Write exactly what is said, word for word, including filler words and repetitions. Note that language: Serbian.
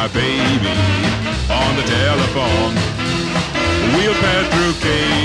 my baby on the telephone. We'll pass through Cape